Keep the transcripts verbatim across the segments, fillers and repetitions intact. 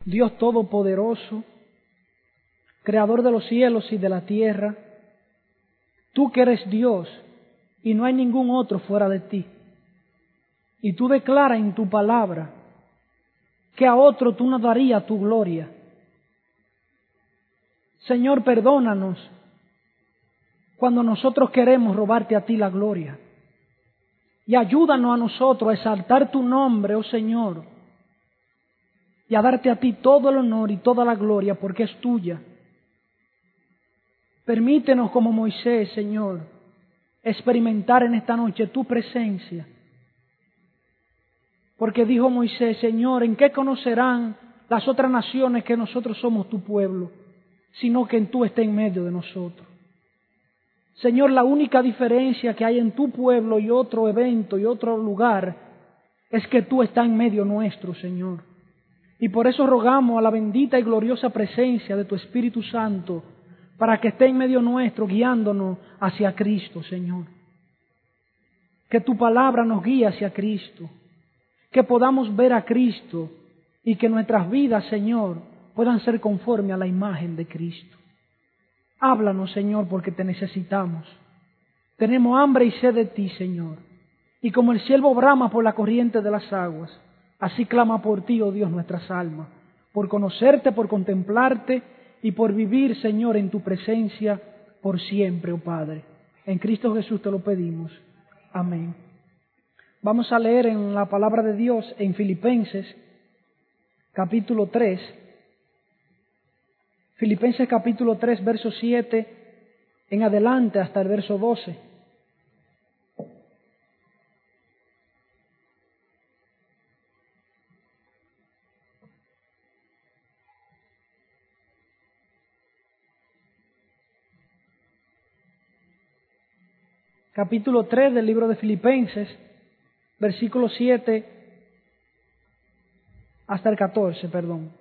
Dios Todopoderoso, Creador de los cielos y de la tierra, tú que eres Dios y no hay ningún otro fuera de ti. Y tú declaras en tu palabra que a otro tú no darías tu gloria. Señor, perdónanos cuando nosotros queremos robarte a ti la gloria. Y ayúdanos a nosotros a exaltar tu nombre, oh Señor, y a darte a ti todo el honor y toda la gloria porque es tuya. Permítenos como Moisés, Señor, experimentar en esta noche tu presencia. Porque dijo Moisés, Señor, ¿en qué conocerán las otras naciones que nosotros somos tu pueblo? Sino que en tú estés en medio de nosotros. Señor, la única diferencia que hay en tu pueblo y otro evento y otro lugar es que tú estás en medio nuestro, Señor. Y por eso rogamos a la bendita y gloriosa presencia de tu Espíritu Santo para que esté en medio nuestro guiándonos hacia Cristo, Señor. Que tu palabra nos guíe hacia Cristo. Que podamos ver a Cristo y que nuestras vidas, Señor, puedan ser conforme a la imagen de Cristo. Háblanos, Señor, porque te necesitamos. Tenemos hambre y sed de ti, Señor. Y como el siervo brama por la corriente de las aguas, así clama por ti, oh Dios, nuestras almas, por conocerte, por contemplarte y por vivir, Señor, en tu presencia por siempre, oh Padre. En Cristo Jesús te lo pedimos. Amén. Vamos a leer en la palabra de Dios en Filipenses, capítulo tres. Filipenses capítulo tres, verso siete en adelante hasta el verso doce. Capítulo tres del libro de Filipenses, versículo siete hasta el catorce, perdón.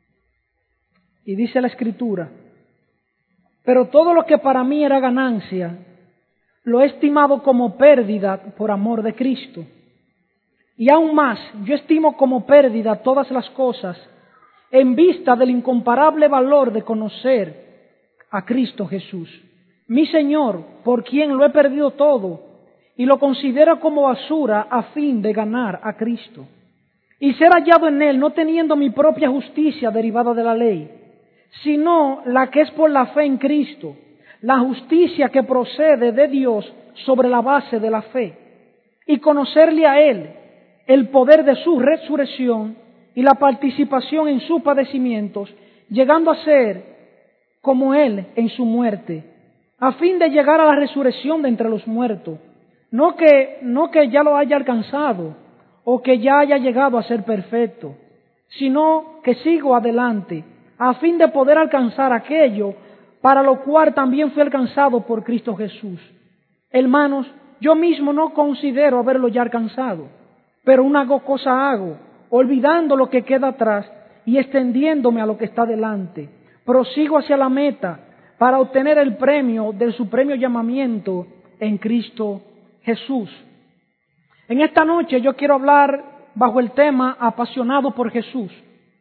Y dice la Escritura: pero todo lo que para mí era ganancia, lo he estimado como pérdida por amor de Cristo. Y aún más, yo estimo como pérdida todas las cosas en vista del incomparable valor de conocer a Cristo Jesús, mi Señor, por quien lo he perdido todo y lo considero como basura a fin de ganar a Cristo y ser hallado en Él, no teniendo mi propia justicia derivada de la ley, sino la que es por la fe en Cristo, la justicia que procede de Dios sobre la base de la fe, y conocerle a Él, el poder de su resurrección y la participación en sus padecimientos, llegando a ser como Él en su muerte, a fin de llegar a la resurrección de entre los muertos. No que, no que ya lo haya alcanzado o que ya haya llegado a ser perfecto, sino que sigo adelante, a fin de poder alcanzar aquello para lo cual también fui alcanzado por Cristo Jesús. Hermanos, yo mismo no considero haberlo ya alcanzado, pero una cosa hago, olvidando lo que queda atrás y extendiéndome a lo que está delante. Prosigo hacia la meta para obtener el premio del supremo llamamiento en Cristo Jesús. En esta noche yo quiero hablar bajo el tema apasionado por Jesús.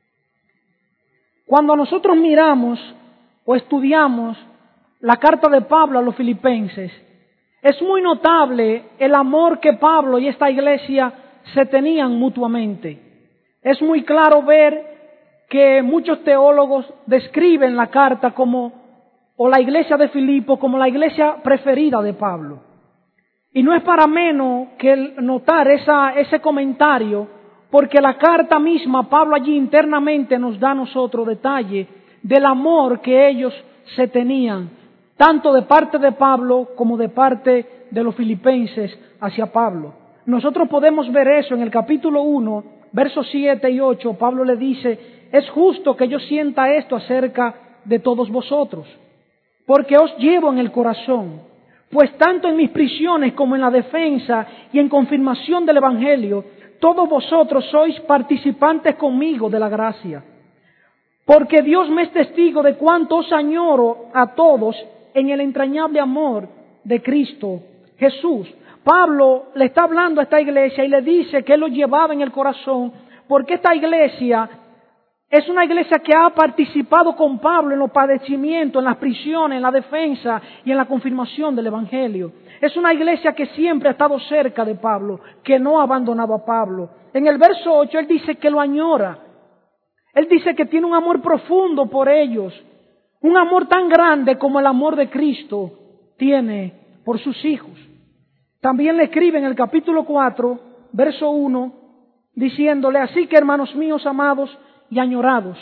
Cuando nosotros miramos o estudiamos la carta de Pablo a los filipenses, es muy notable el amor que Pablo y esta iglesia se tenían mutuamente. Es muy claro ver que muchos teólogos describen la carta como, o la iglesia de Filipo, como la iglesia preferida de Pablo. Y no es para menos que notar esa, ese comentario, porque la carta misma, Pablo allí internamente nos da a nosotros detalle del amor que ellos se tenían, tanto de parte de Pablo como de parte de los filipenses hacia Pablo. Nosotros podemos ver eso en el capítulo uno, versos siete y ocho. Pablo le dice: es justo que yo sienta esto acerca de todos vosotros, porque os llevo en el corazón, pues tanto en mis prisiones como en la defensa y en confirmación del Evangelio, todos vosotros sois participantes conmigo de la gracia. Porque Dios me es testigo de cuánto os añoro a todos en el entrañable amor de Cristo Jesús. Pablo le está hablando a esta iglesia y le dice que él lo llevaba en el corazón, porque esta iglesia Es una iglesia que ha participado con Pablo en los padecimientos, en las prisiones, en la defensa y en la confirmación del Evangelio. Es una iglesia que siempre ha estado cerca de Pablo, que no ha abandonado a Pablo. En el verso ocho él dice que lo añora. Él dice que tiene un amor profundo por ellos. Un amor tan grande como el amor de Cristo tiene por sus hijos. También le escribe en el capítulo cuatro, verso uno, diciéndole: así que, hermanos míos amados y añorados,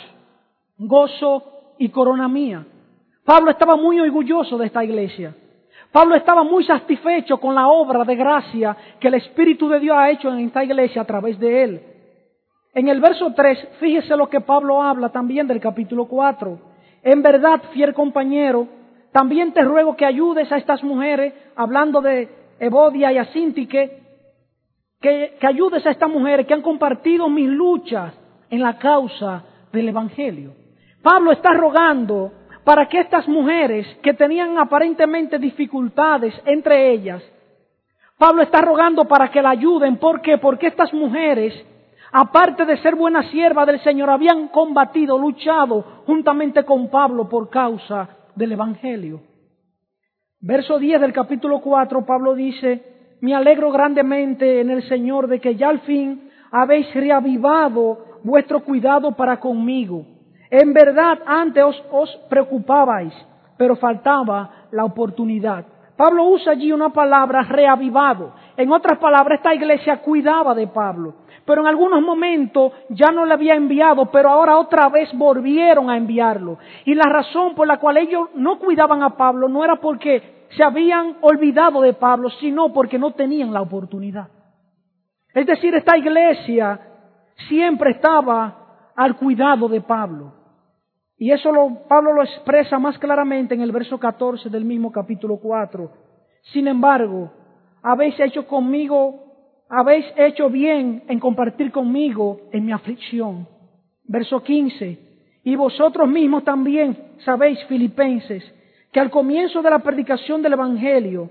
gozo y corona mía. Pablo estaba muy orgulloso de esta iglesia. Pablo estaba muy satisfecho con la obra de gracia que el Espíritu de Dios ha hecho en esta iglesia a través de él. En el verso tres, fíjese lo que Pablo habla también del capítulo cuatro. En verdad, fiel compañero, también te ruego que ayudes a estas mujeres, hablando de Evodia y Asíntique, que, que ayudes a estas mujeres que han compartido mis luchas en la causa del Evangelio. Pablo está rogando para que estas mujeres que tenían aparentemente dificultades entre ellas, Pablo está rogando para que la ayuden. ¿Por qué? Porque estas mujeres, aparte de ser buenas siervas del Señor, habían combatido, luchado juntamente con Pablo por causa del Evangelio. Verso diez del capítulo cuatro, Pablo dice: me alegro grandemente en el Señor de que ya al fin habéis reavivado vuestro cuidado para conmigo. En verdad antes os, os preocupabais, pero faltaba la oportunidad. Pablo usa allí una palabra, reavivado. En otras palabras, esta iglesia cuidaba de Pablo, pero en algunos momentos ya no le había enviado, pero ahora otra vez volvieron a enviarlo. Y la razón por la cual ellos no cuidaban a Pablo no era porque se habían olvidado de Pablo, sino porque no tenían la oportunidad. Es decir, esta iglesia siempre estaba al cuidado de Pablo. Y eso lo, Pablo lo expresa más claramente en el verso catorce del mismo capítulo cuatro. Sin embargo, habéis hecho conmigo, habéis hecho bien en compartir conmigo en mi aflicción. Verso quince. Y vosotros mismos también sabéis, filipenses, que al comienzo de la predicación del Evangelio,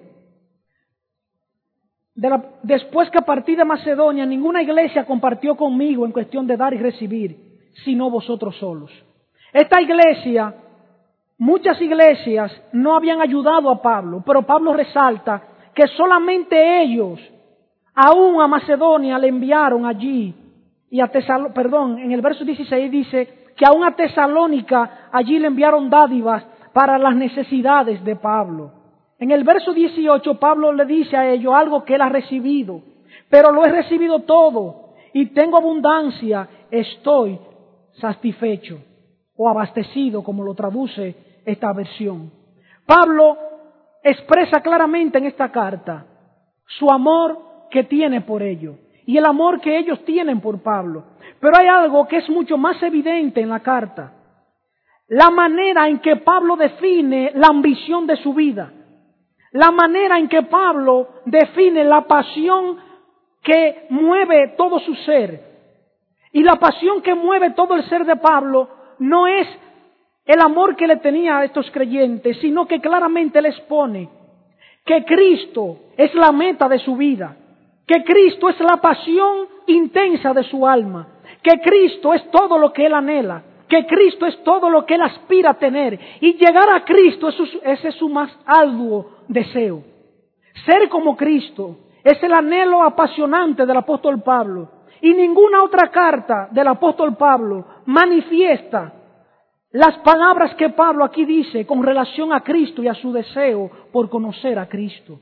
de la, después que partí de Macedonia, ninguna iglesia compartió conmigo en cuestión de dar y recibir, sino vosotros solos. Esta iglesia, muchas iglesias no habían ayudado a Pablo, pero Pablo resalta que solamente ellos, aún a Macedonia, le enviaron allí, y a Tesalónica, perdón, en el verso dieciséis dice que aún a Tesalónica allí le enviaron dádivas para las necesidades de Pablo. En el verso dieciocho Pablo le dice a ellos algo que él ha recibido: pero lo he recibido todo y tengo abundancia, estoy satisfecho o abastecido, como lo traduce esta versión. Pablo expresa claramente en esta carta su amor que tiene por ellos y el amor que ellos tienen por Pablo. Pero hay algo que es mucho más evidente en la carta: la manera en que Pablo define la ambición de su vida, la manera en que Pablo define la pasión que mueve todo su ser. Y la pasión que mueve todo el ser de Pablo no es el amor que le tenía a estos creyentes, sino que claramente les expone que Cristo es la meta de su vida, que Cristo es la pasión intensa de su alma, que Cristo es todo lo que él anhela, que Cristo es todo lo que él aspira a tener, y llegar a Cristo, ese es su más arduo deseo. Ser como Cristo es el anhelo apasionante del apóstol Pablo, y ninguna otra carta del apóstol Pablo manifiesta las palabras que Pablo aquí dice con relación a Cristo y a su deseo por conocer a Cristo.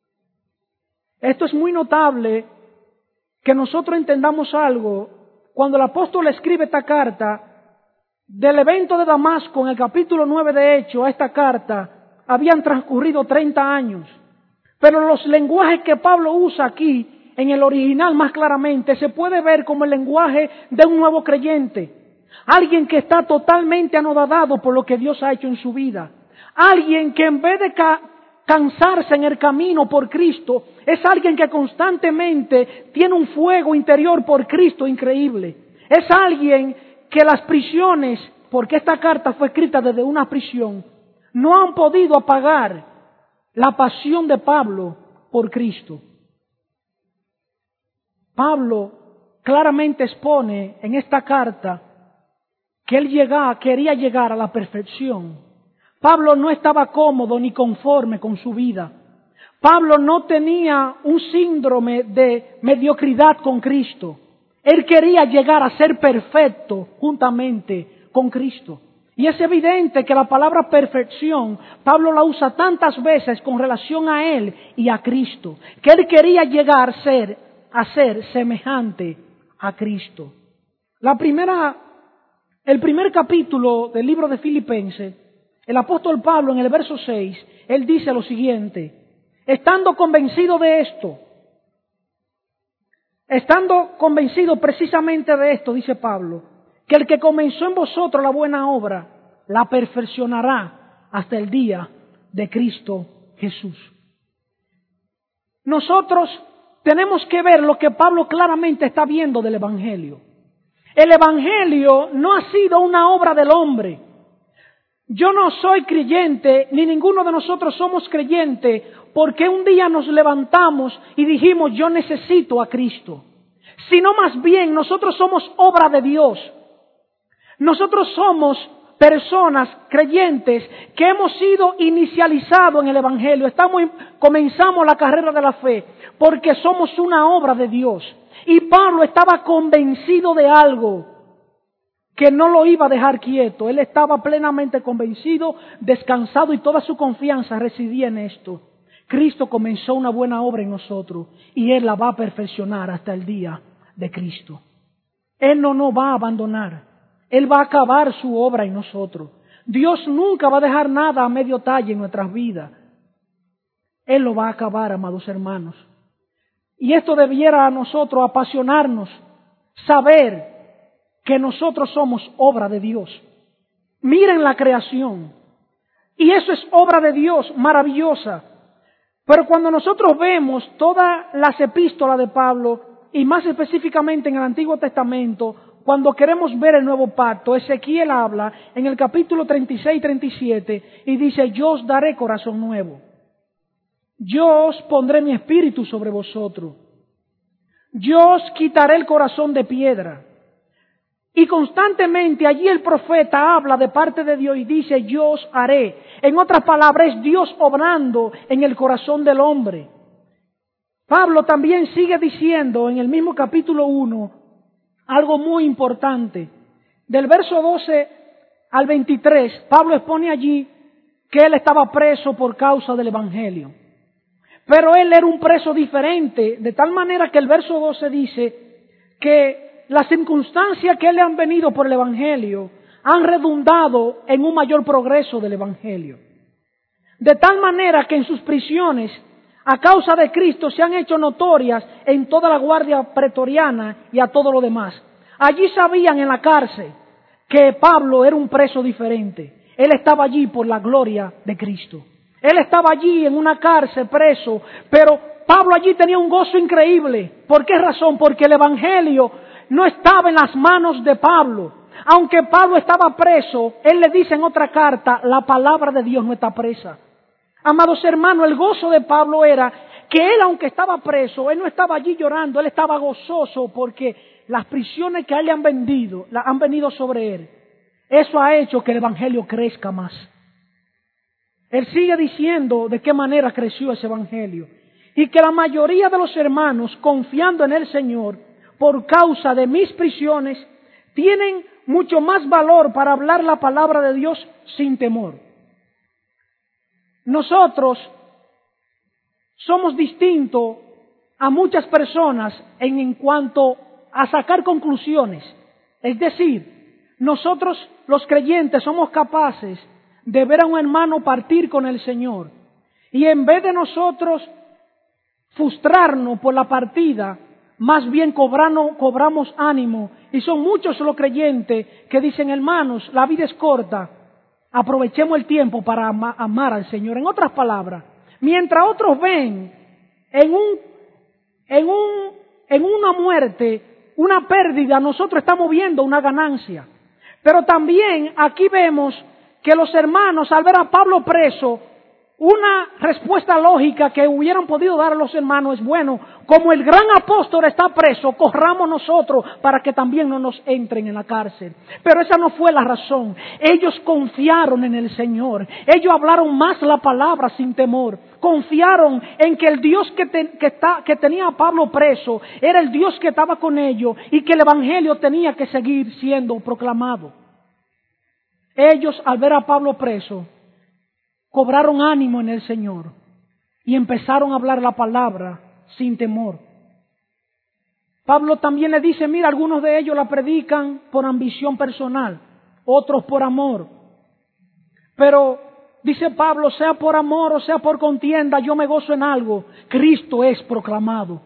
Esto es muy notable, que nosotros entendamos algo. Cuando el apóstol escribe esta carta, del evento de Damasco en el capítulo nueve de Hechos a esta carta, habían transcurrido treinta años. Pero los lenguajes que Pablo usa aquí, en el original más claramente, se puede ver como el lenguaje de un nuevo creyente. Alguien que está totalmente anodadado por lo que Dios ha hecho en su vida. Alguien que en vez de ca- cansarse en el camino por Cristo, es alguien que constantemente tiene un fuego interior por Cristo increíble. Es alguien que las prisiones, porque esta carta fue escrita desde una prisión, no han podido apagar la pasión de Pablo por Cristo. Pablo claramente expone en esta carta que él llegaba, quería llegar a la perfección. Pablo no estaba cómodo ni conforme con su vida. Pablo no tenía un síndrome de mediocridad con Cristo. Él quería llegar a ser perfecto juntamente con Cristo. Y es evidente que la palabra perfección, Pablo la usa tantas veces con relación a él y a Cristo, que él quería llegar a ser, a ser semejante a Cristo. La primera, el primer capítulo del libro de Filipenses, el apóstol Pablo en el verso seis, él dice lo siguiente: estando convencido de esto, estando convencido precisamente de esto, dice Pablo, que el que comenzó en vosotros la buena obra, la perfeccionará hasta el día de Cristo Jesús. Nosotros tenemos que ver lo que Pablo claramente está viendo del Evangelio. El Evangelio no ha sido una obra del hombre. Yo no soy creyente, ni ninguno de nosotros somos creyentes, porque un día nos levantamos y dijimos, yo necesito a Cristo. Sino más bien, nosotros somos obra de Dios. Nosotros somos personas creyentes que hemos sido inicializados en el Evangelio. Estamos, comenzamos la carrera de la fe porque somos una obra de Dios. Y Pablo estaba convencido de algo que no lo iba a dejar quieto. Él estaba plenamente convencido, descansado, y toda su confianza residía en esto. Cristo comenzó una buena obra en nosotros y Él la va a perfeccionar hasta el día de Cristo. Él no nos va a abandonar. Él va a acabar su obra en nosotros. Dios nunca va a dejar nada a medio talle en nuestras vidas. Él lo va a acabar, amados hermanos. Y esto debiera a nosotros apasionarnos, saber que nosotros somos obra de Dios. Miren la creación. Y eso es obra de Dios, maravillosa. Pero cuando nosotros vemos todas las epístolas de Pablo, y más específicamente en el Antiguo Testamento, cuando queremos ver el nuevo pacto, Ezequiel habla en el capítulo treinta y seis y treinta y siete y dice, yo os daré corazón nuevo. Yo os pondré mi espíritu sobre vosotros. Yo os quitaré el corazón de piedra. Y constantemente allí el profeta habla de parte de Dios y dice, yo os haré. En otras palabras, es Dios obrando en el corazón del hombre. Pablo también sigue diciendo en el mismo capítulo uno, algo muy importante. Del verso doce al veintitrés, Pablo expone allí que él estaba preso por causa del Evangelio. Pero él era un preso diferente, de tal manera que el verso doce dice que las circunstancias que le han venido por el Evangelio han redundado en un mayor progreso del Evangelio. De tal manera que en sus prisiones, a causa de Cristo, se han hecho notorias en toda la guardia pretoriana y a todo lo demás. Allí sabían en la cárcel que Pablo era un preso diferente. Él estaba allí por la gloria de Cristo. Él estaba allí en una cárcel preso, pero Pablo allí tenía un gozo increíble. ¿Por qué razón? Porque el Evangelio no estaba en las manos de Pablo. Aunque Pablo estaba preso, él le dice en otra carta, la palabra de Dios no está presa. Amados hermanos, el gozo de Pablo era que él, aunque estaba preso, él no estaba allí llorando, él estaba gozoso porque las prisiones que a él le han vendido, la han venido sobre él. Eso ha hecho que el Evangelio crezca más. Él sigue diciendo de qué manera creció ese Evangelio. Y que la mayoría de los hermanos, confiando en el Señor, por causa de mis prisiones, tienen mucho más valor para hablar la palabra de Dios sin temor. Nosotros somos distintos a muchas personas en, en cuanto a sacar conclusiones. Es decir, nosotros los creyentes somos capaces de ver a un hermano partir con el Señor y en vez de nosotros frustrarnos por la partida, más bien cobrano, cobramos ánimo. Y son muchos los creyentes que dicen, hermanos, la vida es corta, aprovechemos el tiempo para ama, amar al Señor. En otras palabras, mientras otros ven en un, en un, en una muerte, una pérdida, nosotros estamos viendo una ganancia. Pero también aquí vemos que los hermanos, al ver a Pablo preso, una respuesta lógica que hubieran podido dar a los hermanos es, bueno, como el gran apóstol está preso, corramos nosotros para que también no nos entren en la cárcel. Pero esa no fue la razón. Ellos confiaron en el Señor. Ellos hablaron más la palabra sin temor. Confiaron en que el Dios que, te, que, está, que tenía a Pablo preso era el Dios que estaba con ellos y que el evangelio tenía que seguir siendo proclamado. Ellos, al ver a Pablo preso, cobraron ánimo en el Señor y empezaron a hablar la palabra sin temor. Pablo también le dice, mira, algunos de ellos la predican por ambición personal, otros por amor. Pero dice Pablo, sea por amor o sea por contienda, yo me gozo en algo. Cristo es proclamado.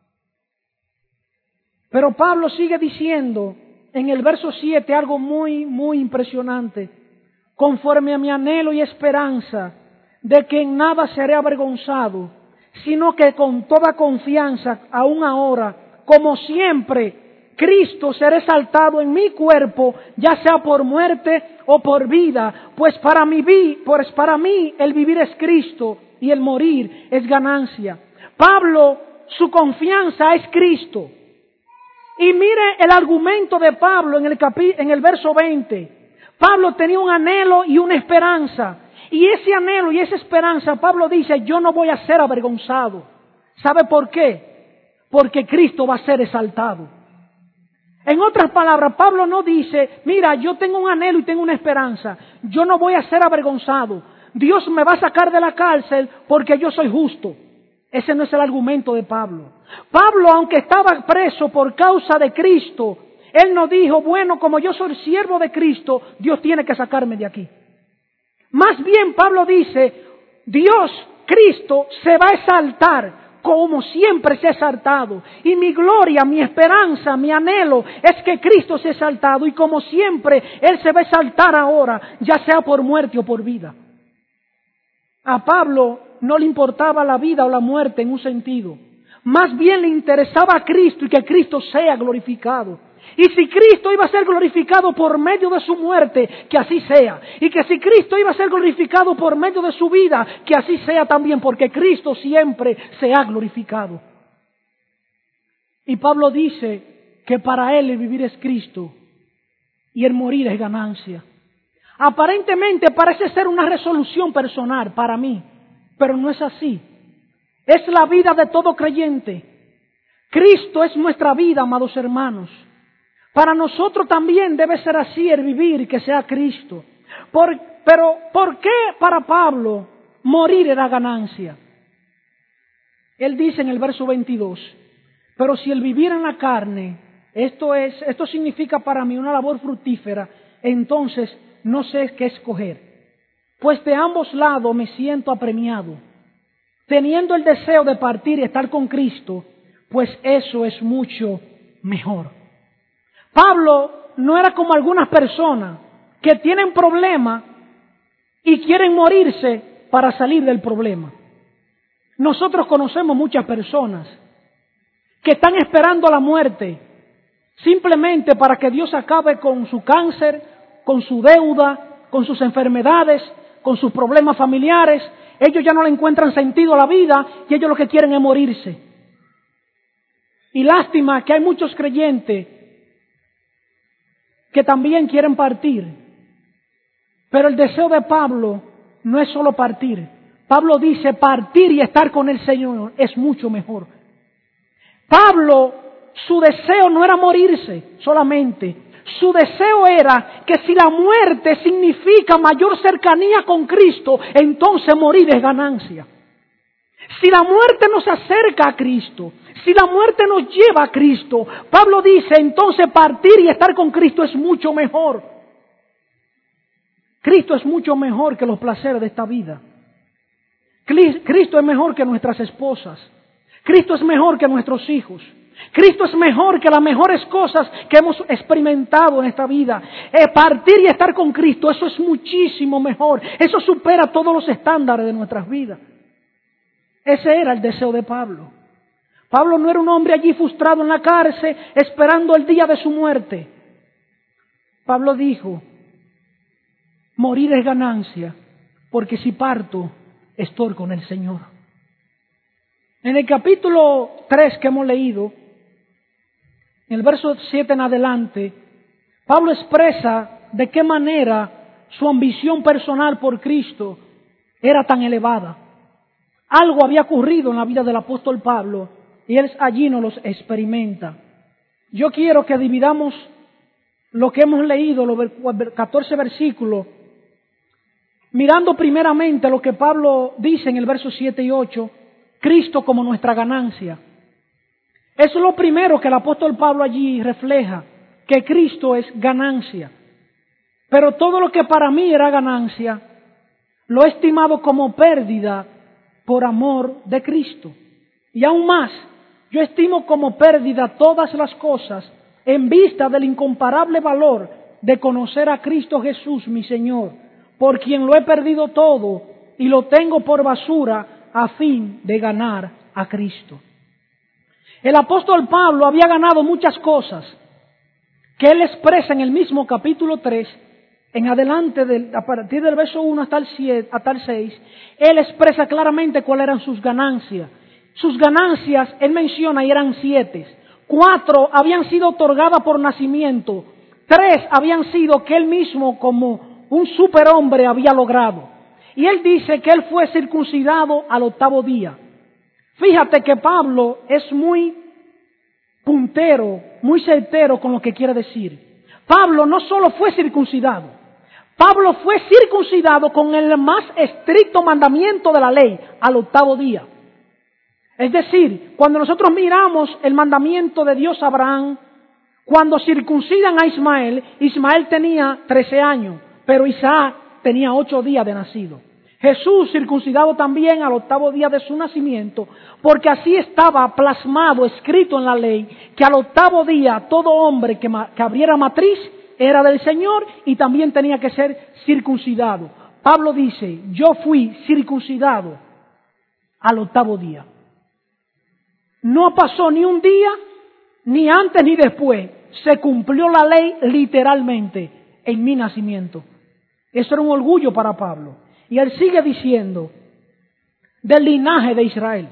Pero Pablo sigue diciendo en el verso siete algo muy, muy impresionante. Conforme a mi anhelo y esperanza de que en nada seré avergonzado, sino que con toda confianza, aún ahora, como siempre, Cristo será exaltado en mi cuerpo, ya sea por muerte o por vida, pues para mí, pues para mí el vivir es Cristo y el morir es ganancia. Pablo, su confianza es Cristo. Y mire el argumento de Pablo en el, capi, en el verso veinte. Pablo tenía un anhelo y una esperanza. Y ese anhelo y esa esperanza, Pablo dice, yo no voy a ser avergonzado. ¿Sabe por qué? Porque Cristo va a ser exaltado. En otras palabras, Pablo no dice, mira, yo tengo un anhelo y tengo una esperanza. Yo no voy a ser avergonzado. Dios me va a sacar de la cárcel porque yo soy justo. Ese no es el argumento de Pablo. Pablo, aunque estaba preso por causa de Cristo, él no dijo, bueno, como yo soy siervo de Cristo, Dios tiene que sacarme de aquí. Más bien Pablo dice, Dios, Cristo, se va a exaltar como siempre se ha exaltado. Y mi gloria, mi esperanza, mi anhelo es que Cristo se ha exaltado. Y como siempre, Él se va a exaltar ahora, ya sea por muerte o por vida. A Pablo no le importaba la vida o la muerte en un sentido. Más bien le interesaba a Cristo y que Cristo sea glorificado. Y si Cristo iba a ser glorificado por medio de su muerte, que así sea. Y que si Cristo iba a ser glorificado por medio de su vida, que así sea también, porque Cristo siempre se ha glorificado. Y Pablo dice que para él el vivir es Cristo y el morir es ganancia. Aparentemente parece ser una resolución personal para mí, pero no es así. Es la vida de todo creyente. Cristo es nuestra vida, amados hermanos. Para nosotros también debe ser así el vivir, que sea Cristo. Por, pero, ¿por qué para Pablo morir era ganancia? Él dice en el verso veintidós, pero si el vivir en la carne, esto es, esto significa para mí una labor fructífera, entonces no sé qué escoger. Pues de ambos lados me siento apremiado, teniendo el deseo de partir y estar con Cristo, pues eso es mucho mejor. Pablo no era como algunas personas que tienen problemas y quieren morirse para salir del problema. Nosotros conocemos muchas personas que están esperando la muerte simplemente para que Dios acabe con su cáncer, con su deuda, con sus enfermedades, con sus problemas familiares. Ellos ya no le encuentran sentido a la vida y ellos lo que quieren es morirse. Y lástima que hay muchos creyentes que también quieren partir. Pero el deseo de Pablo no es solo partir. Pablo dice partir y estar con el Señor es mucho mejor. Pablo, su deseo no era morirse solamente. Su deseo era que si la muerte significa mayor cercanía con Cristo, entonces morir es ganancia. Si la muerte nos acerca a Cristo, si la muerte nos lleva a Cristo, Pablo dice, entonces partir y estar con Cristo es mucho mejor. Cristo es mucho mejor que los placeres de esta vida. Cristo es mejor que nuestras esposas. Cristo es mejor que nuestros hijos. Cristo es mejor que las mejores cosas que hemos experimentado en esta vida. Eh, partir y estar con Cristo, eso es muchísimo mejor. Eso supera todos los estándares de nuestras vidas. Ese era el deseo de Pablo. Pablo no era un hombre allí frustrado en la cárcel esperando el día de su muerte. Pablo dijo, morir es ganancia, porque si parto, estoy con el Señor. En el capítulo tres que hemos leído, en el verso siete en adelante, Pablo expresa de qué manera su ambición personal por Cristo era tan elevada. Algo había ocurrido en la vida del apóstol Pablo y él allí nos los experimenta. Yo quiero que dividamos lo que hemos leído, los catorce versículos, mirando primeramente lo que Pablo dice en el verso siete y ocho, Cristo como nuestra ganancia. Eso es lo primero que el apóstol Pablo allí refleja, que Cristo es ganancia. Pero todo lo que para mí era ganancia, lo he estimado como pérdida por amor de Cristo. Y aún más, yo estimo como pérdida todas las cosas en vista del incomparable valor de conocer a Cristo Jesús, mi Señor, por quien lo he perdido todo y lo tengo por basura a fin de ganar a Cristo. El apóstol Pablo había ganado muchas cosas que él expresa en el mismo capítulo tres, en adelante, de, a partir del verso uno hasta el, siete, hasta el seis, él expresa claramente cuáles eran sus ganancias. Sus ganancias, él menciona, y eran siete. Cuatro habían sido otorgadas por nacimiento. Tres habían sido que él mismo, como un superhombre, había logrado. Y él dice que él fue circuncidado al octavo día. Fíjate que Pablo es muy puntero, muy certero con lo que quiere decir. Pablo no solo fue circuncidado, Pablo fue circuncidado con el más estricto mandamiento de la ley al octavo día. Es decir, cuando nosotros miramos el mandamiento de Dios a Abraham, cuando circuncidan a Ismael, Ismael tenía trece años, pero Isaac tenía ocho días de nacido. Jesús circuncidado también al octavo día de su nacimiento, porque así estaba plasmado, escrito en la ley, que al octavo día todo hombre que, que abriera matriz era del Señor y también tenía que ser circuncidado. Pablo dice, yo fui circuncidado al octavo día. No pasó ni un día, ni antes ni después. Se cumplió la ley literalmente en mi nacimiento. Eso era un orgullo para Pablo. Y él sigue diciendo, del linaje de Israel.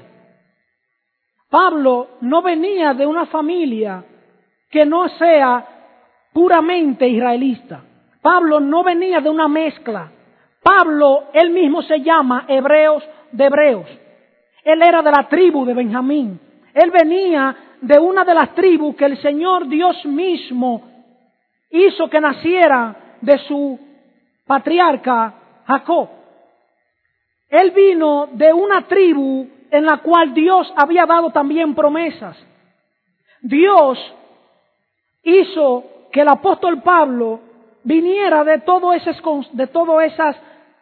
Pablo no venía de una familia que no sea puramente israelita. Pablo no venía de una mezcla. Pablo, él mismo se llama hebreos de hebreos. Él era de la tribu de Benjamín. Él venía de una de las tribus que el Señor Dios mismo hizo que naciera de su patriarca Jacob. Él vino de una tribu en la cual Dios había dado también promesas. Dios hizo que el apóstol Pablo viniera de todo ese, de todo esas,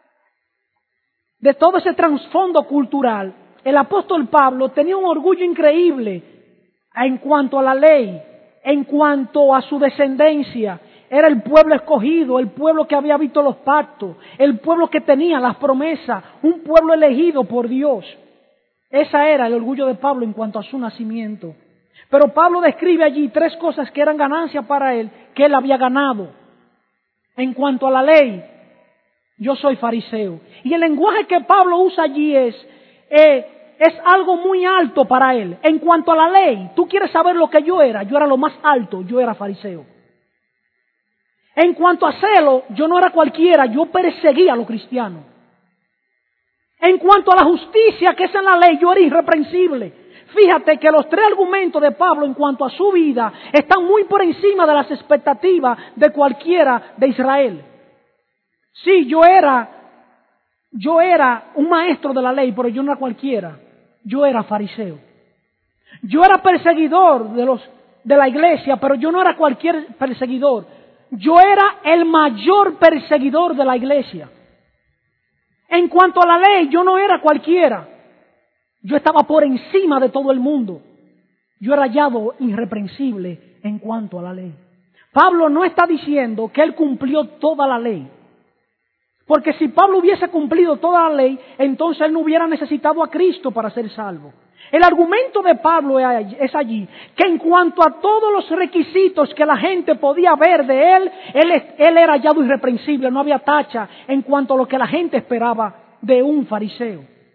de todo ese trasfondo cultural. El apóstol Pablo tenía un orgullo increíble en cuanto a la ley, en cuanto a su descendencia. Era el pueblo escogido, el pueblo que había visto los pactos, el pueblo que tenía las promesas, un pueblo elegido por Dios. Ese era el orgullo de Pablo en cuanto a su nacimiento. Pero Pablo describe allí tres cosas que eran ganancias para él, que él había ganado. En cuanto a la ley, yo soy fariseo. Y el lenguaje que Pablo usa allí es, eh, es algo muy alto para él. En cuanto a la ley, tú quieres saber lo que yo era, yo era lo más alto, yo era fariseo. En cuanto a celo, yo no era cualquiera, yo perseguía a los cristianos. En cuanto a la justicia que es en la ley, yo era irreprensible. Fíjate que los tres argumentos de Pablo en cuanto a su vida están muy por encima de las expectativas de cualquiera de Israel. Sí, yo era, yo era un maestro de la ley, pero yo no era cualquiera. Yo era fariseo. Yo era perseguidor de los, de la iglesia, pero yo no era cualquier perseguidor. Yo era el mayor perseguidor de la iglesia. En cuanto a la ley, yo no era cualquiera. Yo estaba por encima de todo el mundo. Yo era hallado irreprensible en cuanto a la ley. Pablo no está diciendo que él cumplió toda la ley. Porque si Pablo hubiese cumplido toda la ley, entonces él no hubiera necesitado a Cristo para ser salvo. El argumento de Pablo es allí, que en cuanto a todos los requisitos que la gente podía ver de él, él, él era hallado irreprensible, no había tacha en cuanto a lo que la gente esperaba de un fariseo.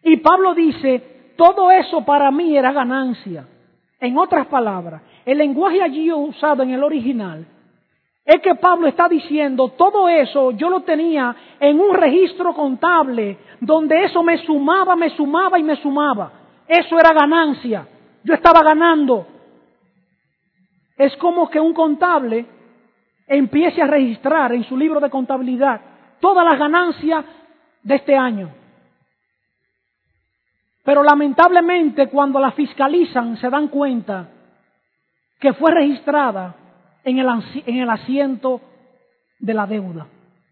Y Pablo dice, todo eso para mí era ganancia. En otras palabras, el lenguaje allí usado en el original es que Pablo está diciendo, todo eso yo lo tenía en un registro contable donde eso me sumaba, me sumaba y me sumaba. Eso era ganancia. Yo estaba ganando. Es como que un contable empiece a registrar en su libro de contabilidad todas las ganancias de este año. Pero lamentablemente cuando la fiscalizan se dan cuenta que fue registrada en el, en el asiento de la deuda.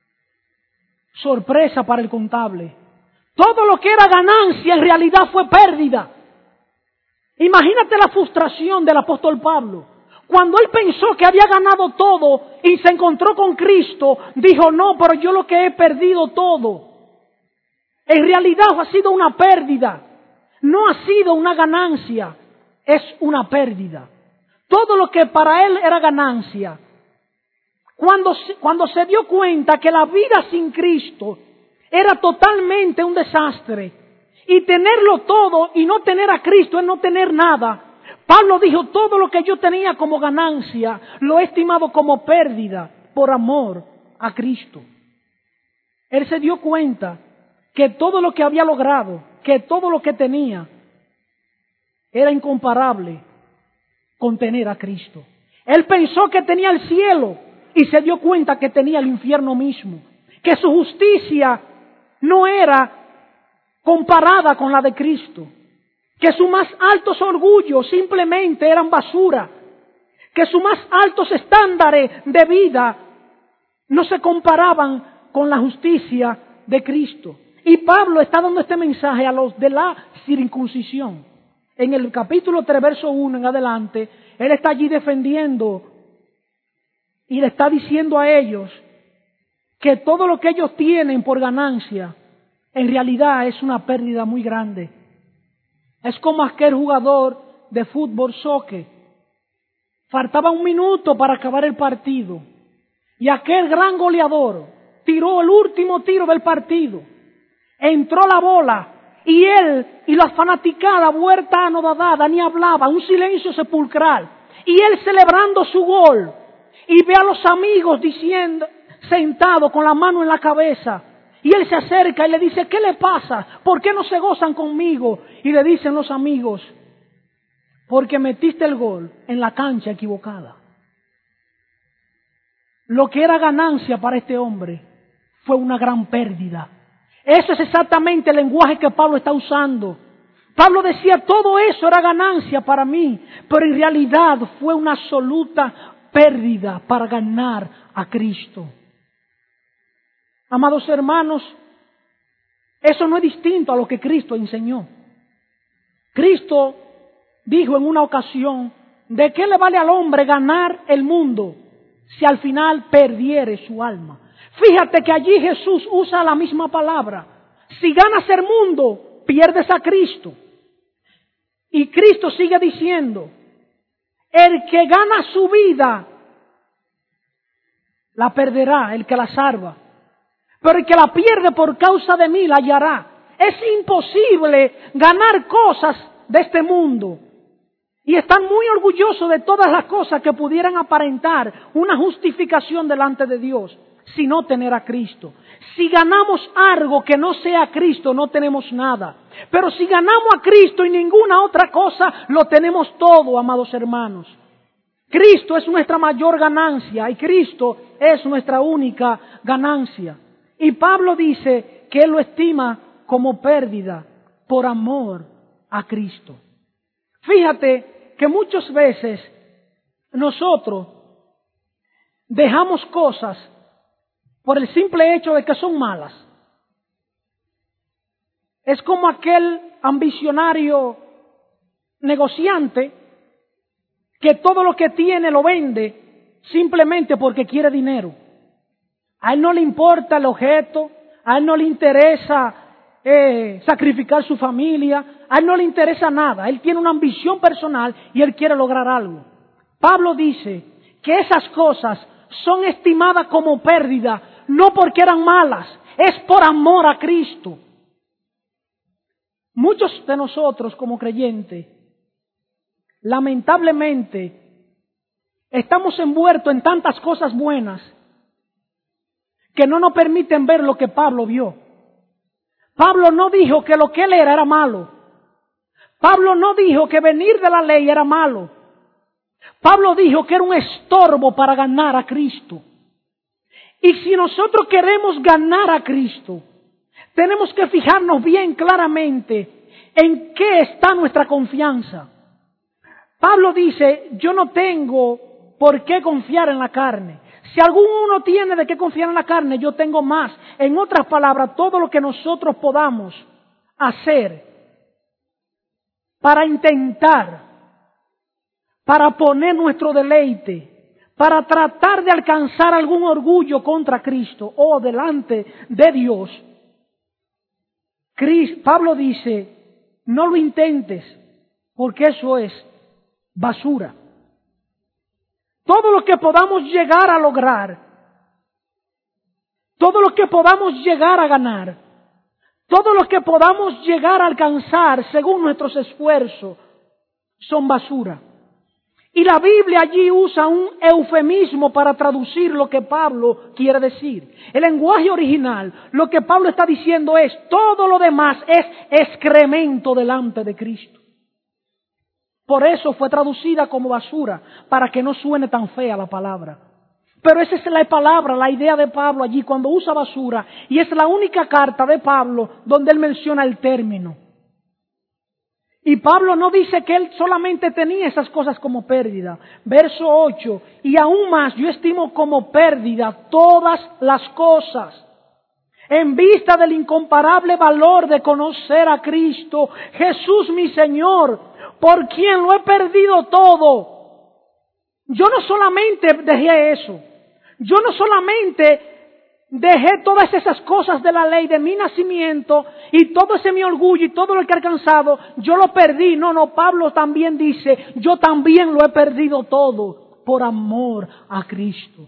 Sorpresa para el contable. Todo lo que era ganancia en realidad fue pérdida. Imagínate la frustración del apóstol Pablo. Cuando él pensó que había ganado todo y se encontró con Cristo, dijo, no, pero yo lo que he perdido todo. En realidad ha sido una pérdida. No ha sido una ganancia, es una pérdida. Todo lo que para él era ganancia, cuando, cuando se dio cuenta que la vida sin Cristo era totalmente un desastre, y tenerlo todo y no tener a Cristo es no tener nada. Pablo dijo, todo lo que yo tenía como ganancia, lo he estimado como pérdida por amor a Cristo. Él se dio cuenta que todo lo que había logrado, que todo lo que tenía, era incomparable con tener a Cristo. Él pensó que tenía el cielo y se dio cuenta que tenía el infierno mismo. Que su justicia no era comparada con la de Cristo. Que sus más altos orgullos simplemente eran basura. Que sus más altos estándares de vida no se comparaban con la justicia de Cristo. Y Pablo está dando este mensaje a los de la circuncisión. En el capítulo tres, verso uno en adelante, él está allí defendiendo y le está diciendo a ellos que todo lo que ellos tienen por ganancia, en realidad es una pérdida muy grande. Es como aquel jugador de fútbol, soccer. Faltaba un minuto para acabar el partido. Y aquel gran goleador tiró el último tiro del partido. Entró la bola y él y la fanaticada vuelta anodadada ni hablaba, un silencio sepulcral. Y él celebrando su gol. Y ve a los amigos diciendo, sentado con la mano en la cabeza. Y él se acerca y le dice, ¿qué le pasa? ¿Por qué no se gozan conmigo? Y le dicen los amigos, porque metiste el gol en la cancha equivocada. Lo que era ganancia para este hombre fue una gran pérdida. Eso es exactamente el lenguaje que Pablo está usando. Pablo decía, todo eso era ganancia para mí, pero en realidad fue una absoluta pérdida para ganar a Cristo. Amados hermanos, eso no es distinto a lo que Cristo enseñó. Cristo dijo en una ocasión, ¿de qué le vale al hombre ganar el mundo si al final perdiere su alma? Fíjate que allí Jesús usa la misma palabra. Si ganas el mundo, pierdes a Cristo. Y Cristo sigue diciendo, el que gana su vida, la perderá, el que la salva. Pero el que la pierde por causa de mí la hallará. Es imposible ganar cosas de este mundo. Y están muy orgullosos de todas las cosas que pudieran aparentar una justificación delante de Dios, sino tener a Cristo. Si ganamos algo que no sea Cristo, no tenemos nada. Pero si ganamos a Cristo y ninguna otra cosa, lo tenemos todo, amados hermanos. Cristo es nuestra mayor ganancia y Cristo es nuestra única ganancia. Y Pablo dice que él lo estima como pérdida por amor a Cristo. Fíjate que muchas veces nosotros dejamos cosas por el simple hecho de que son malas. Es como aquel ambicionario negociante que todo lo que tiene lo vende simplemente porque quiere dinero. A él no le importa el objeto, a él no le interesa eh, sacrificar su familia, a él no le interesa nada. Él tiene una ambición personal y él quiere lograr algo. Pablo dice que esas cosas son estimadas como pérdida, no porque eran malas, es por amor a Cristo. Muchos de nosotros como creyentes, lamentablemente, estamos envueltos en tantas cosas buenas que no nos permiten ver lo que Pablo vio. Pablo no dijo que lo que él era era malo. Pablo no dijo que venir de la ley era malo. Pablo dijo que era un estorbo para ganar a Cristo. Y si nosotros queremos ganar a Cristo, tenemos que fijarnos bien claramente en qué está nuestra confianza. Pablo dice, yo no tengo por qué confiar en la carne. Si alguno tiene de qué confiar en la carne, yo tengo más. En otras palabras, todo lo que nosotros podamos hacer para intentar, para poner nuestro deleite, para tratar de alcanzar algún orgullo contra Cristo o delante de Dios, Pablo dice, no lo intentes, porque eso es basura. Todo lo que podamos llegar a lograr, todo lo que podamos llegar a ganar, todo lo que podamos llegar a alcanzar según nuestros esfuerzos, son basura. Y la Biblia allí usa un eufemismo para traducir lo que Pablo quiere decir. El lenguaje original, lo que Pablo está diciendo es, todo lo demás es excremento delante de Cristo. Por eso fue traducida como basura, para que no suene tan fea la palabra. Pero esa es la palabra, la idea de Pablo allí cuando usa basura, y es la única carta de Pablo donde él menciona el término. Y Pablo no dice que él solamente tenía esas cosas como pérdida. Verso ocho, y aún más yo estimo como pérdida todas las cosas, en vista del incomparable valor de conocer a Cristo, Jesús mi Señor, por quien lo he perdido todo. Yo no solamente dejé eso, yo no solamente dejé todas esas cosas de la ley de mi nacimiento y todo ese mi orgullo y todo lo que he alcanzado, yo lo perdí. No, no, Pablo también dice, yo también lo he perdido todo por amor a Cristo.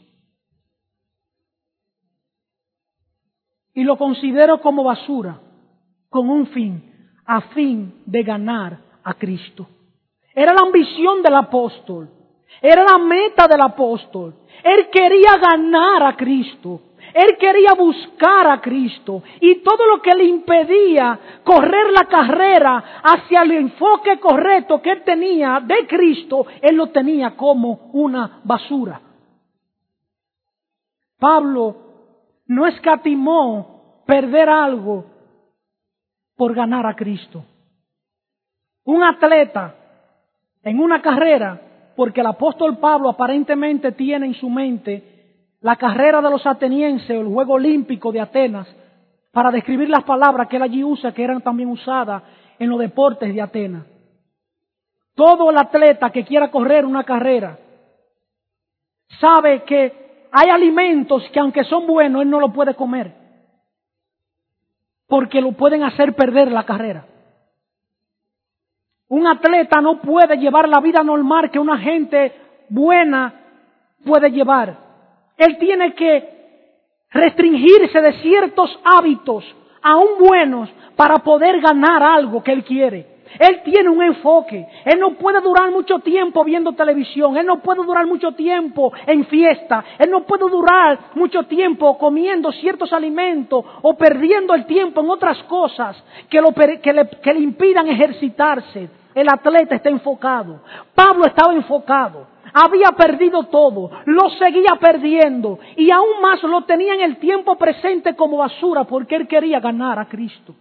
Y lo considero como basura, con un fin, a fin de ganar a Cristo. Era la ambición del apóstol, era la meta del apóstol. Él quería ganar a Cristo. Él quería buscar a Cristo y todo lo que le impedía correr la carrera hacia el enfoque correcto que él tenía de Cristo, él lo tenía como una basura. Pablo no escatimó perder algo por ganar a Cristo. Un atleta en una carrera, porque el apóstol Pablo aparentemente tiene en su mente la carrera de los atenienses o el Juego Olímpico de Atenas, para describir las palabras que él allí usa, que eran también usadas en los deportes de Atenas. Todo el atleta que quiera correr una carrera sabe que hay alimentos que aunque son buenos, él no lo puede comer, porque lo pueden hacer perder la carrera. Un atleta no puede llevar la vida normal que una gente buena puede llevar. Él tiene que restringirse de ciertos hábitos, aún buenos, para poder ganar algo que él quiere. Él tiene un enfoque. Él no puede durar mucho tiempo viendo televisión. Él no puede durar mucho tiempo en fiesta. Él no puede durar mucho tiempo comiendo ciertos alimentos o perdiendo el tiempo en otras cosas que, lo, que, le, que le impidan ejercitarse. El atleta está enfocado. Pablo estaba enfocado. Había perdido todo, lo seguía perdiendo y aún más lo tenía en el tiempo presente como basura porque él quería ganar a Cristo.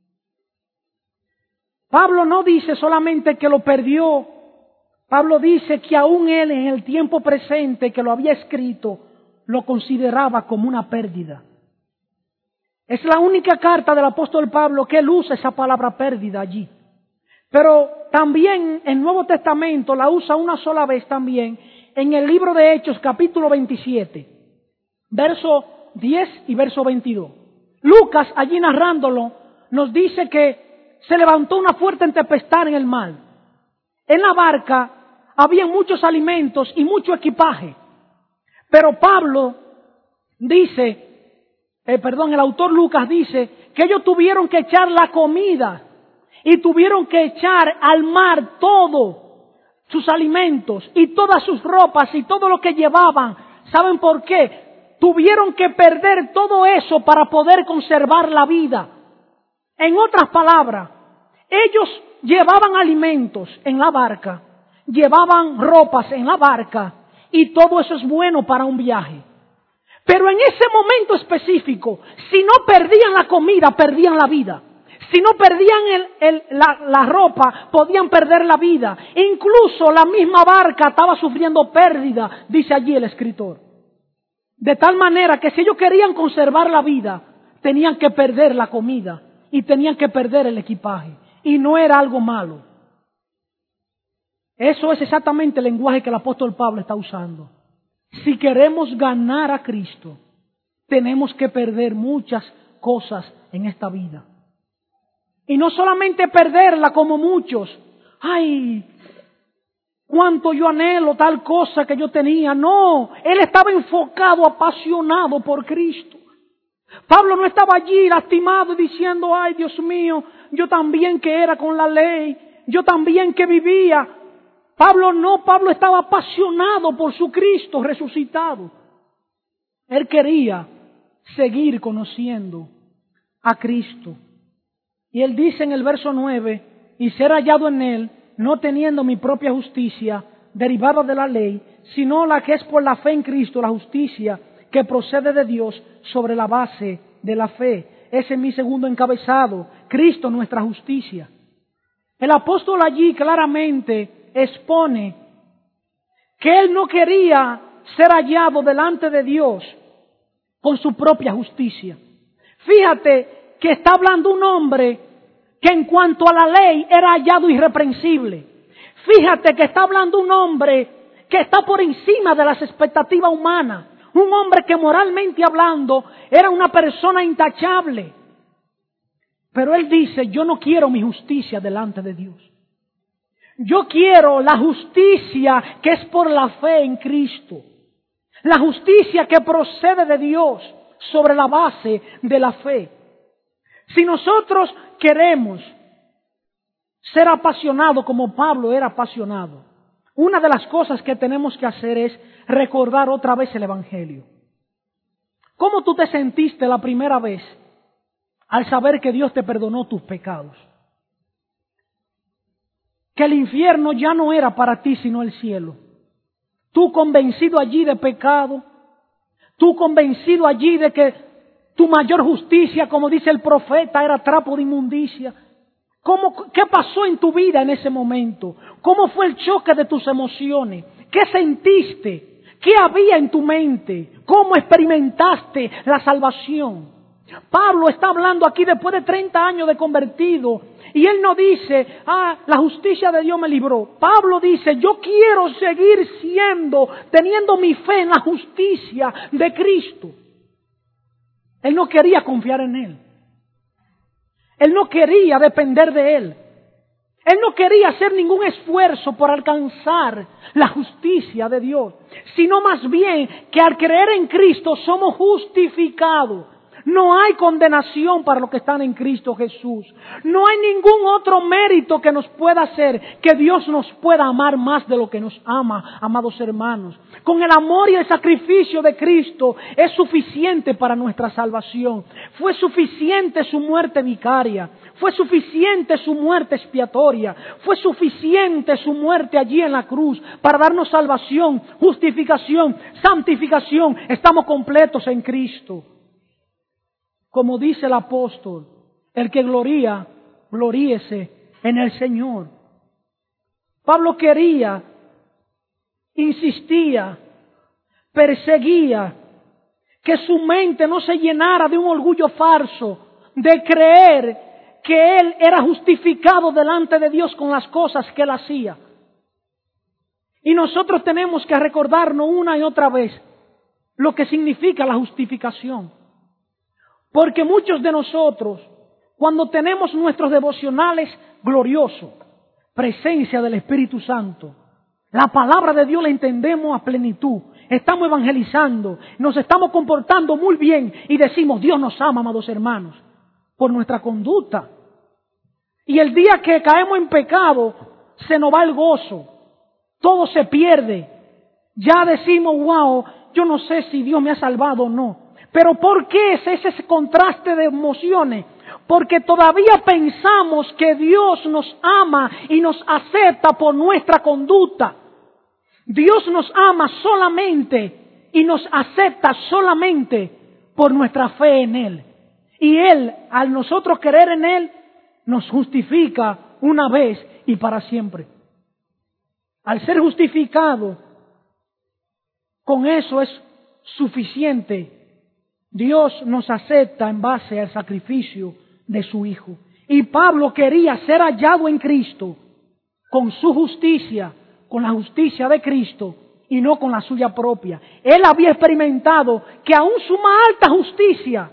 Pablo no dice solamente que lo perdió, Pablo dice que aún él en el tiempo presente que lo había escrito lo consideraba como una pérdida. Es la única carta del apóstol Pablo que él usa esa palabra pérdida allí. Pero también el Nuevo Testamento la usa una sola vez también en el libro de Hechos capítulo veintisiete, verso diez y verso veintidós. Lucas allí narrándolo nos dice que se levantó una fuerte tempestad en el mar. En la barca había muchos alimentos y mucho equipaje. Pero Pablo dice, eh, perdón, el autor Lucas dice que ellos tuvieron que echar la comida y tuvieron que echar al mar todo sus alimentos y todas sus ropas y todo lo que llevaban. ¿Saben por qué? Tuvieron que perder todo eso para poder conservar la vida. En otras palabras, ellos llevaban alimentos en la barca, llevaban ropas en la barca y todo eso es bueno para un viaje. Pero en ese momento específico, si no perdían la comida, perdían la vida. Si no perdían el, el, la, la ropa, podían perder la vida. Incluso la misma barca estaba sufriendo pérdida, dice allí el escritor. De tal manera que si ellos querían conservar la vida, tenían que perder la comida y tenían que perder el equipaje. Y no era algo malo. Eso es exactamente el lenguaje que el apóstol Pablo está usando. Si queremos ganar a Cristo, tenemos que perder muchas cosas en esta vida. Y no solamente perderla como muchos. Ay, cuánto yo anhelo tal cosa que yo tenía. No, él estaba enfocado, apasionado por Cristo. Pablo no estaba allí lastimado diciendo, ay Dios mío, yo también que era con la ley, yo también que vivía. Pablo no, Pablo estaba apasionado por su Cristo resucitado. Él quería seguir conociendo a Cristo. Y él dice en el verso nueve, y ser hallado en él, no teniendo mi propia justicia derivada de la ley, sino la que es por la fe en Cristo, la justicia que procede de Dios sobre la base de la fe. Ese es mi segundo encabezado, Cristo nuestra justicia. El apóstol allí claramente expone que él no quería ser hallado delante de Dios con su propia justicia. Fíjate que está hablando un hombre que en cuanto a la ley era hallado irreprensible. Fíjate que está hablando un hombre que está por encima de las expectativas humanas. Un hombre que moralmente hablando era una persona intachable. Pero él dice, yo no quiero mi justicia delante de Dios. Yo quiero la justicia que es por la fe en Cristo. La justicia que procede de Dios sobre la base de la fe. Si nosotros queremos ser apasionados como Pablo era apasionado, una de las cosas que tenemos que hacer es recordar otra vez el Evangelio. ¿Cómo tú te sentiste la primera vez al saber que Dios te perdonó tus pecados? Que el infierno ya no era para ti sino el cielo. Tú convencido allí de pecado, tú convencido allí de que tu mayor justicia, como dice el profeta, era trapo de inmundicia. ¿Cómo, ¿Qué pasó en tu vida en ese momento? ¿Cómo fue el choque de tus emociones? ¿Qué sentiste? ¿Qué había en tu mente? ¿Cómo experimentaste la salvación? Pablo está hablando aquí después de treinta años de convertido. Y él no dice, ah, la justicia de Dios me libró. Pablo dice, yo quiero seguir siendo, teniendo mi fe en la justicia de Cristo. Él no quería confiar en Él. Él no quería depender de Él. Él no quería hacer ningún esfuerzo por alcanzar la justicia de Dios, sino más bien que al creer en Cristo somos justificados. No hay condenación para los que están en Cristo Jesús. No hay ningún otro mérito que nos pueda hacer que Dios nos pueda amar más de lo que nos ama, amados hermanos. Con el amor y el sacrificio de Cristo es suficiente para nuestra salvación. Fue suficiente su muerte vicaria. Fue suficiente su muerte expiatoria. Fue suficiente su muerte allí en la cruz para darnos salvación, justificación, santificación. Estamos completos en Cristo. Como dice el apóstol, el que gloría, gloríese en el Señor. Pablo quería, insistía, perseguía que su mente no se llenara de un orgullo falso, de creer que él era justificado delante de Dios con las cosas que él hacía. Y nosotros tenemos que recordarnos una y otra vez lo que significa la justificación. Porque muchos de nosotros, cuando tenemos nuestros devocionales gloriosos, presencia del Espíritu Santo, la palabra de Dios la entendemos a plenitud, estamos evangelizando, nos estamos comportando muy bien y decimos, Dios nos ama, amados hermanos, por nuestra conducta. Y el día que caemos en pecado, se nos va el gozo. Todo se pierde. Ya decimos, wow, yo no sé si Dios me ha salvado o no. Pero ¿por qué es ese contraste de emociones? Porque todavía pensamos que Dios nos ama y nos acepta por nuestra conducta. Dios nos ama solamente y nos acepta solamente por nuestra fe en Él. Y Él, al nosotros creer en Él, nos justifica una vez y para siempre. Al ser justificado, con eso es suficiente. Dios nos acepta en base al sacrificio de su Hijo. Y Pablo quería ser hallado en Cristo con su justicia, con la justicia de Cristo y no con la suya propia. Él había experimentado que aún su más alta justicia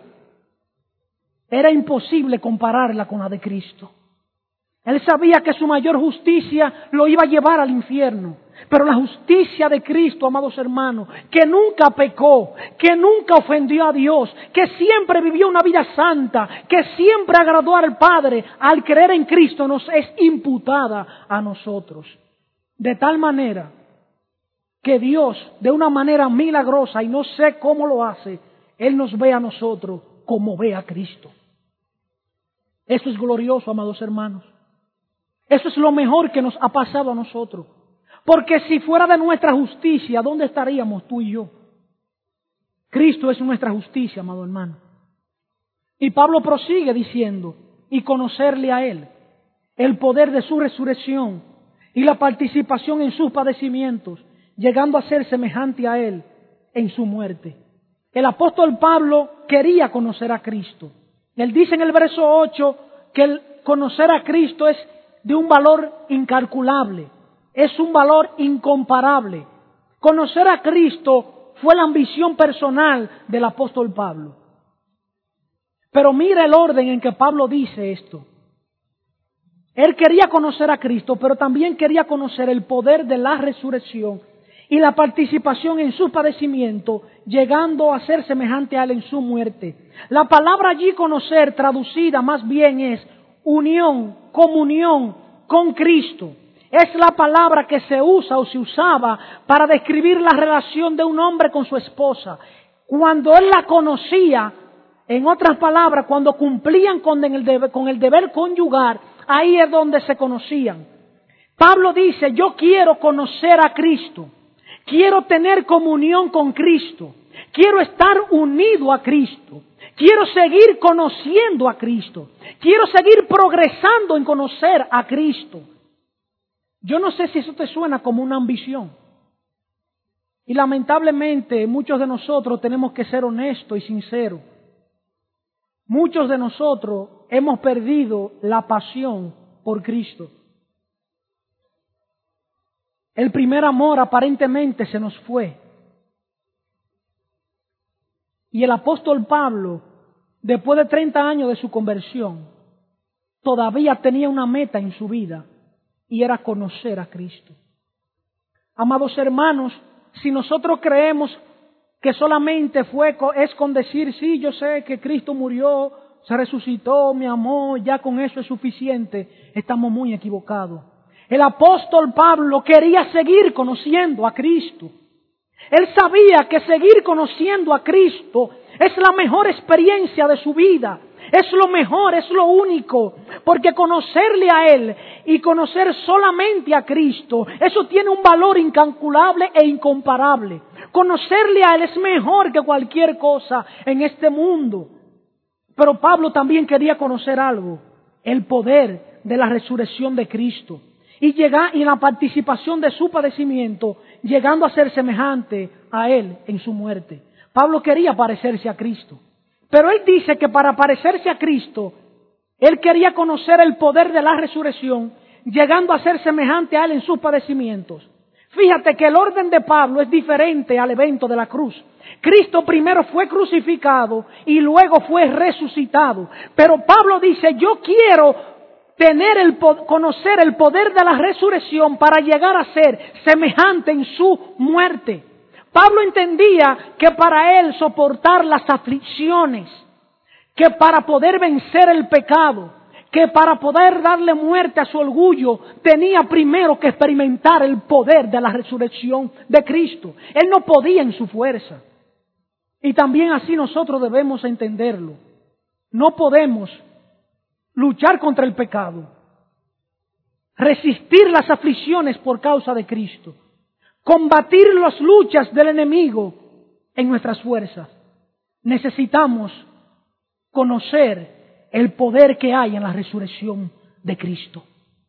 era imposible compararla con la de Cristo. Él sabía que su mayor justicia lo iba a llevar al infierno. Pero la justicia de Cristo, amados hermanos, que nunca pecó, que nunca ofendió a Dios, que siempre vivió una vida santa, que siempre agradó al Padre, al creer en Cristo nos es imputada a nosotros. De tal manera que Dios, de una manera milagrosa, y no sé cómo lo hace, Él nos ve a nosotros como ve a Cristo. Eso es glorioso, amados hermanos. Eso es lo mejor que nos ha pasado a nosotros. Porque si fuera de nuestra justicia, ¿dónde estaríamos tú y yo? Cristo es nuestra justicia, amado hermano. Y Pablo prosigue diciendo, y conocerle a Él, el poder de su resurrección y la participación en sus padecimientos, llegando a ser semejante a Él en su muerte. El apóstol Pablo quería conocer a Cristo. Él dice en el verso ocho que el conocer a Cristo es de un valor incalculable. Es un valor incomparable. Conocer a Cristo fue la ambición personal del apóstol Pablo. Pero mira el orden en que Pablo dice esto. Él quería conocer a Cristo, pero también quería conocer el poder de la resurrección y la participación en sus padecimientos, llegando a ser semejante a Él en su muerte. La palabra allí conocer, traducida más bien es unión, comunión con Cristo. Es la palabra que se usa o se usaba para describir la relación de un hombre con su esposa. Cuando él la conocía, en otras palabras, cuando cumplían con el deber, con el deber conyugal, ahí es donde se conocían. Pablo dice, yo quiero conocer a Cristo. Quiero tener comunión con Cristo. Quiero estar unido a Cristo. Quiero seguir conociendo a Cristo. Quiero seguir progresando en conocer a Cristo. Yo no sé si eso te suena como una ambición. Y lamentablemente muchos de nosotros tenemos que ser honestos y sinceros. Muchos de nosotros hemos perdido la pasión por Cristo. El primer amor aparentemente se nos fue. Y el apóstol Pablo, después de treinta años de su conversión, todavía tenía una meta en su vida. Y era conocer a Cristo. Amados hermanos, si nosotros creemos que solamente fue, es con decir, sí, yo sé que Cristo murió, se resucitó, me amó, ya con eso es suficiente, estamos muy equivocados. El apóstol Pablo quería seguir conociendo a Cristo. Él sabía que seguir conociendo a Cristo es la mejor experiencia de su vida. Es lo mejor, es lo único, porque conocerle a Él y conocer solamente a Cristo, eso tiene un valor incalculable e incomparable. Conocerle a Él es mejor que cualquier cosa en este mundo. Pero Pablo también quería conocer algo, el poder de la resurrección de Cristo y llegar y la participación de su padecimiento, llegando a ser semejante a Él en su muerte. Pablo quería parecerse a Cristo. Pero él dice que para parecerse a Cristo, él quería conocer el poder de la resurrección, llegando a ser semejante a Él en sus padecimientos. Fíjate que el orden de Pablo es diferente al evento de la cruz. Cristo primero fue crucificado y luego fue resucitado. Pero Pablo dice, yo quiero tener el, conocer el poder de la resurrección para llegar a ser semejante en su muerte. Pablo entendía que para él soportar las aflicciones, que para poder vencer el pecado, que para poder darle muerte a su orgullo tenía primero que experimentar el poder de la resurrección de Cristo. Él no podía en su fuerza. Y también así nosotros debemos entenderlo. No podemos luchar contra el pecado, resistir las aflicciones por causa de Cristo, combatir las luchas del enemigo en nuestras fuerzas. Necesitamos conocer el poder que hay en la resurrección de Cristo.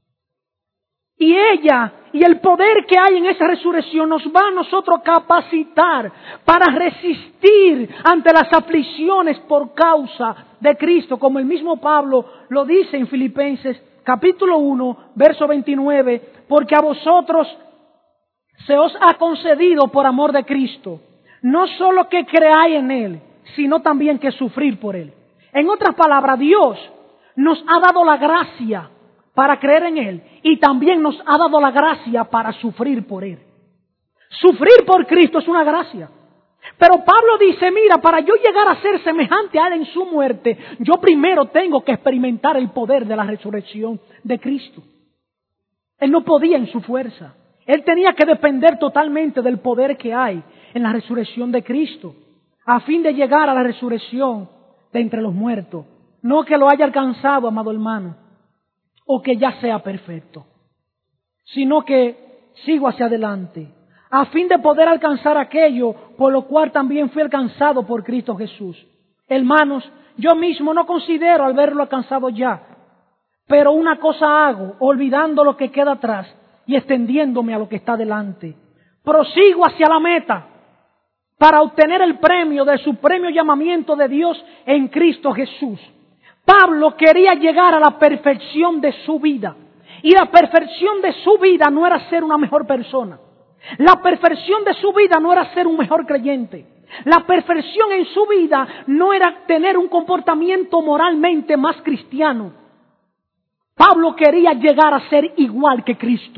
Y ella y el poder que hay en esa resurrección nos va a nosotros capacitar para resistir ante las aflicciones por causa de Cristo, como el mismo Pablo lo dice en Filipenses capítulo uno, verso veintinueve, porque a vosotros se os ha concedido por amor de Cristo, no solo que creáis en Él, sino también que sufrir por Él. En otras palabras, Dios nos ha dado la gracia para creer en Él y también nos ha dado la gracia para sufrir por Él. Sufrir por Cristo es una gracia. Pero Pablo dice, mira, para yo llegar a ser semejante a Él en su muerte, yo primero tengo que experimentar el poder de la resurrección de Cristo. Él no podía en su fuerza. Él tenía que depender totalmente del poder que hay en la resurrección de Cristo, a fin de llegar a la resurrección de entre los muertos. No que lo haya alcanzado, amado hermano, o que ya sea perfecto, sino que sigo hacia adelante, a fin de poder alcanzar aquello por lo cual también fui alcanzado por Cristo Jesús. Hermanos, yo mismo no considero haberlo alcanzado ya, pero una cosa hago, olvidando lo que queda atrás y extendiéndome a lo que está delante. Prosigo hacia la meta para obtener el premio del supremo llamamiento de Dios en Cristo Jesús. Pablo quería llegar a la perfección de su vida. Y la perfección de su vida no era ser una mejor persona. La perfección de su vida no era ser un mejor creyente. La perfección en su vida no era tener un comportamiento moralmente más cristiano. Pablo quería llegar a ser igual que Cristo.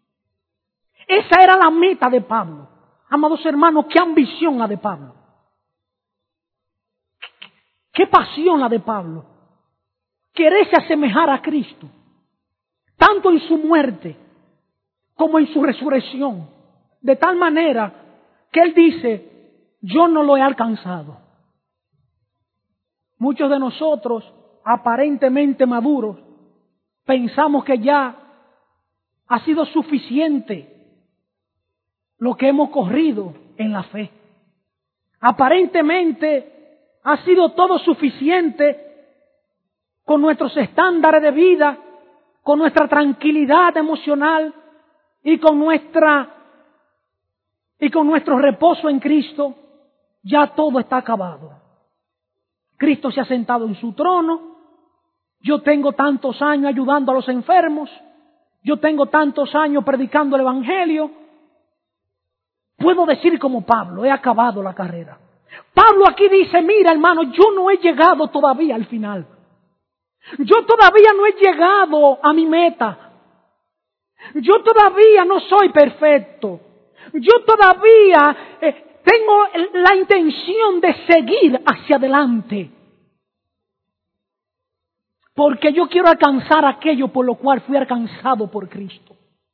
Esa era la meta de Pablo. Amados hermanos, qué ambición la de Pablo. Qué pasión la de Pablo. Quererse asemejar a Cristo, tanto en su muerte como en su resurrección, de tal manera que él dice, yo no lo he alcanzado. Muchos de nosotros, aparentemente maduros, pensamos que ya ha sido suficiente lo que hemos corrido en la fe. Aparentemente ha sido todo suficiente con nuestros estándares de vida, con nuestra tranquilidad emocional y con nuestra y con nuestro reposo en Cristo. Ya todo está acabado. Cristo se ha sentado en su trono. Yo tengo tantos años ayudando a los enfermos. Yo tengo tantos años predicando el Evangelio. Puedo decir como Pablo, he acabado la carrera. Pablo aquí dice, mira hermano, yo no he llegado todavía al final. Yo todavía no he llegado a mi meta. Yo todavía no soy perfecto. Yo todavía eh, tengo la intención de seguir hacia adelante. Porque yo quiero alcanzar aquello por lo cual fui alcanzado por Cristo.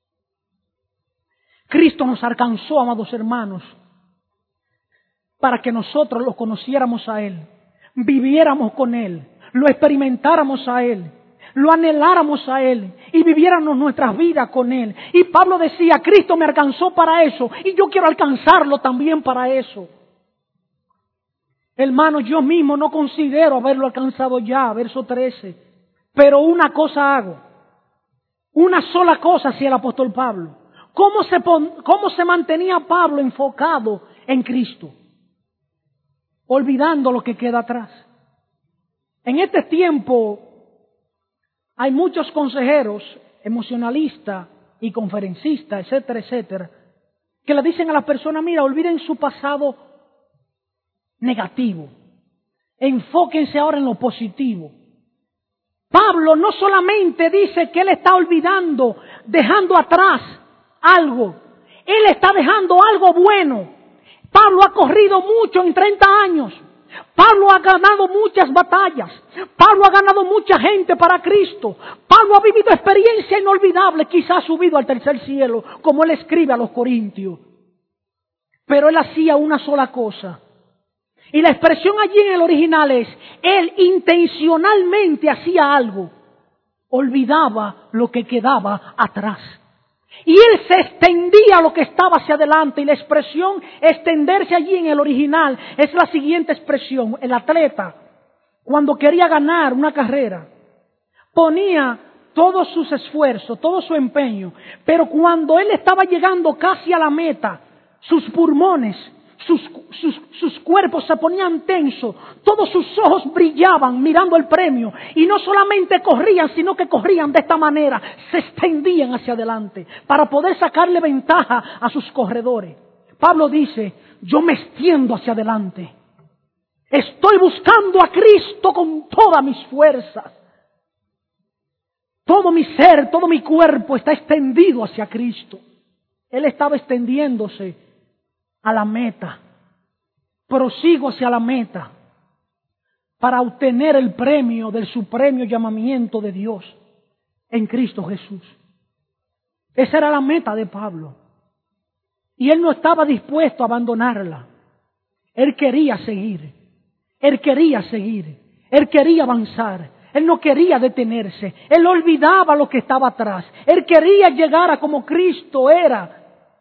Cristo nos alcanzó, amados hermanos, para que nosotros lo conociéramos a Él, viviéramos con Él, lo experimentáramos a Él, lo anheláramos a Él y viviéramos nuestras vidas con Él. Y Pablo decía, Cristo me alcanzó para eso y yo quiero alcanzarlo también para eso. Hermanos, yo mismo no considero haberlo alcanzado ya, verso trece, pero una cosa hago, una sola cosa hacía el apóstol Pablo. ¿Cómo se, cómo se mantenía Pablo enfocado en Cristo? Olvidando lo que queda atrás. En este tiempo hay muchos consejeros, emocionalistas y conferencistas, etcétera, etcétera, que le dicen a las personas, mira, olviden su pasado negativo, enfóquense ahora en lo positivo. Pablo no solamente dice que él está olvidando, dejando atrás algo, él está dejando algo bueno. Pablo ha corrido mucho en treinta años. Pablo ha ganado muchas batallas. Pablo ha ganado mucha gente para Cristo. Pablo ha vivido experiencias inolvidables. Quizás ha subido al tercer cielo, como él escribe a los Corintios. Pero él hacía una sola cosa. Y la expresión allí en el original es, él intencionalmente hacía algo. Olvidaba lo que quedaba atrás. Y él se extendía a lo que estaba hacia adelante. Y la expresión extenderse allí en el original es la siguiente expresión. El atleta, cuando quería ganar una carrera, ponía todos sus esfuerzos, todo su empeño. Pero cuando él estaba llegando casi a la meta, sus pulmones, sus, sus, sus cuerpos se ponían tensos, todos sus ojos brillaban mirando el premio. Y no solamente corrían, sino que corrían de esta manera, se extendían hacia adelante para poder sacarle ventaja a sus corredores. Pablo dice, yo me extiendo hacia adelante. Estoy buscando a Cristo con todas mis fuerzas. Todo mi ser, todo mi cuerpo está extendido hacia Cristo. Él estaba extendiéndose a la meta. Prosigo hacia la meta para obtener el premio del supremo llamamiento de Dios en Cristo Jesús. Esa era la meta de Pablo. Y él no estaba dispuesto a abandonarla. Él quería seguir. Él quería seguir. Él quería avanzar. Él no quería detenerse. Él olvidaba lo que estaba atrás. Él quería llegar a como Cristo era.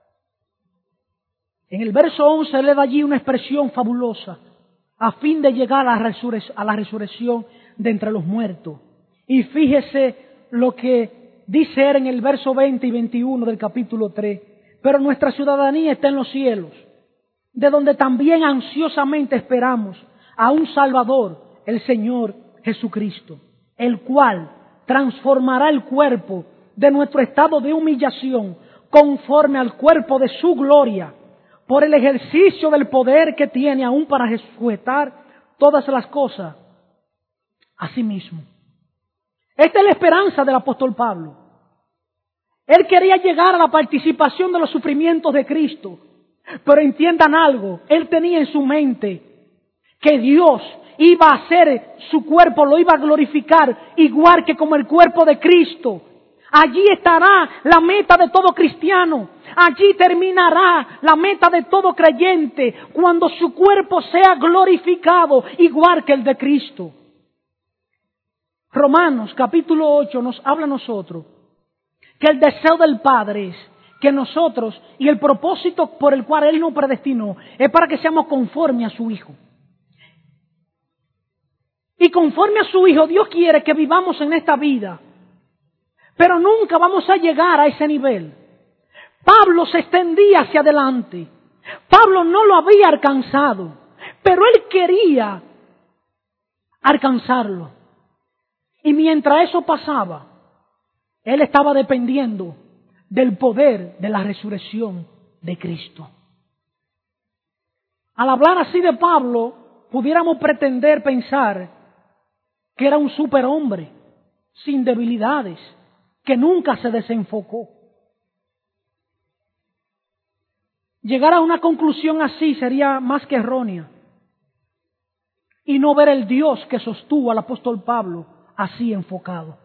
En el verso once le da allí una expresión fabulosa, a fin de llegar a la, resurrec- a la resurrección de entre los muertos. Y fíjese lo que dice él en el verso veinte y veintiuno del capítulo tres. Pero nuestra ciudadanía está en los cielos, de donde también ansiosamente esperamos a un Salvador, el Señor Jesucristo, el cual transformará el cuerpo de nuestro estado de humillación conforme al cuerpo de su gloria, por el ejercicio del poder que tiene aún para sujetar todas las cosas a sí mismo. Esta es la esperanza del apóstol Pablo. Él quería llegar a la participación de los sufrimientos de Cristo, pero entiendan algo, él tenía en su mente que Dios iba a hacer su cuerpo, lo iba a glorificar igual que como el cuerpo de Cristo. Allí estará la meta de todo cristiano. Allí terminará la meta de todo creyente cuando su cuerpo sea glorificado igual que el de Cristo. Romanos capítulo ocho nos habla a nosotros que el deseo del Padre es que nosotros, y el propósito por el cual Él nos predestinó, es para que seamos conforme a su Hijo. Y conforme a su Hijo, Dios quiere que vivamos en esta vida. Pero nunca vamos a llegar a ese nivel. Pablo se extendía hacia adelante. Pablo no lo había alcanzado, pero él quería alcanzarlo. Y mientras eso pasaba, él estaba dependiendo del poder de la resurrección de Cristo. Al hablar así de Pablo, pudiéramos pretender pensar que era un superhombre, sin debilidades, que nunca se desenfocó. Llegar a una conclusión así sería más que errónea y no ver el Dios que sostuvo al apóstol Pablo así enfocado.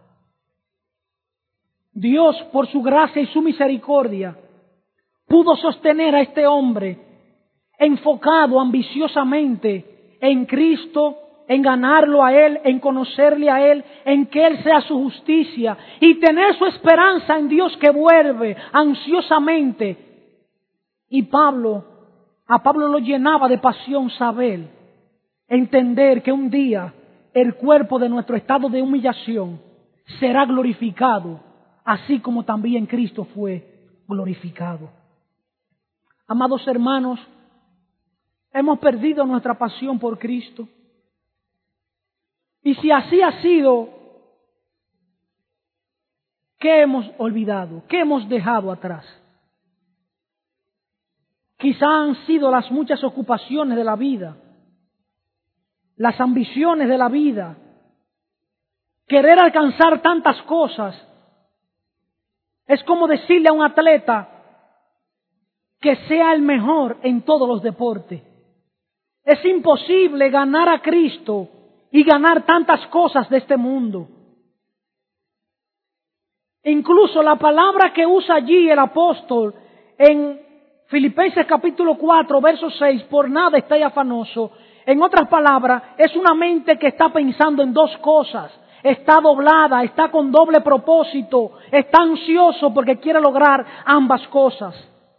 Dios, por su gracia y su misericordia, pudo sostener a este hombre enfocado ambiciosamente en Cristo, en ganarlo a Él, en conocerle a Él, en que Él sea su justicia y tener su esperanza en Dios que vuelve ansiosamente. Y Pablo, a Pablo lo llenaba de pasión saber, entender que un día el cuerpo de nuestro estado de humillación será glorificado, así como también Cristo fue glorificado. Amados hermanos, hemos perdido nuestra pasión por Cristo. Y si así ha sido, ¿qué hemos olvidado? ¿Qué hemos dejado atrás? Quizá han sido las muchas ocupaciones de la vida, las ambiciones de la vida, querer alcanzar tantas cosas. Es como decirle a un atleta que sea el mejor en todos los deportes. Es imposible ganar a Cristo y ganar tantas cosas de este mundo. Incluso la palabra que usa allí el apóstol en Filipenses capítulo cuatro, verso seis, por nada estáis afanoso. En otras palabras, es una mente que está pensando en dos cosas. Está doblada, está con doble propósito, está ansioso porque quiere lograr ambas cosas.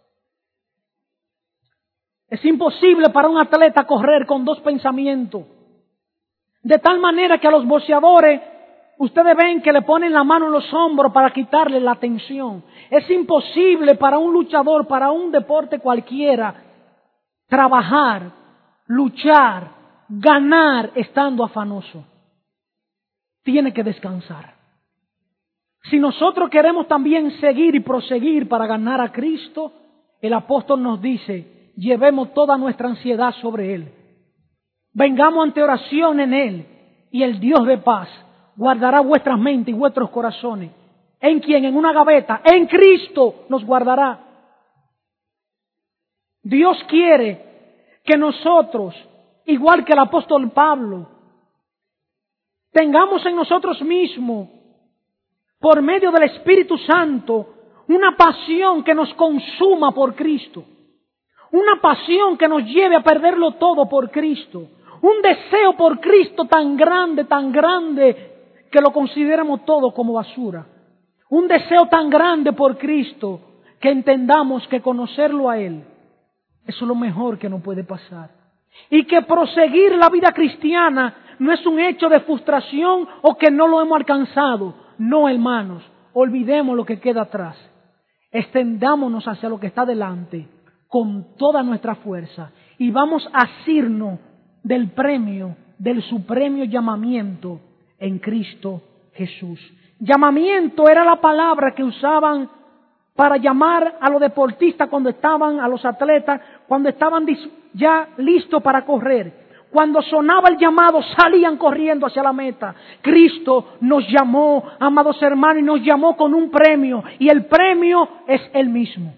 Es imposible para un atleta correr con dos pensamientos. De tal manera que a los boxeadores, ustedes ven que le ponen la mano en los hombros para quitarle la tensión. Es imposible para un luchador, para un deporte cualquiera, trabajar, luchar, ganar estando afanoso. Tiene que descansar. Si nosotros queremos también seguir y proseguir para ganar a Cristo, el apóstol nos dice, llevemos toda nuestra ansiedad sobre Él. Vengamos ante oración en Él, y el Dios de paz guardará vuestras mentes y vuestros corazones. ¿En quién? En una gaveta. En Cristo nos guardará. Dios quiere que nosotros, igual que el apóstol Pablo, tengamos en nosotros mismos, por medio del Espíritu Santo, una pasión que nos consuma por Cristo. Una pasión que nos lleve a perderlo todo por Cristo. Un deseo por Cristo tan grande, tan grande, que lo consideremos todo como basura. Un deseo tan grande por Cristo, que entendamos que conocerlo a Él, eso es lo mejor que nos puede pasar. Y que proseguir la vida cristiana no es un hecho de frustración o que no lo hemos alcanzado. No, hermanos, olvidemos lo que queda atrás. Extendámonos hacia lo que está delante con toda nuestra fuerza y vamos a asirnos del premio, del supremo llamamiento en Cristo Jesús. Llamamiento era la palabra que usaban para llamar a los deportistas cuando estaban, a los atletas, cuando estaban ya listos para correr. Cuando sonaba el llamado, salían corriendo hacia la meta. Cristo nos llamó, amados hermanos, y nos llamó con un premio, y el premio es Él mismo.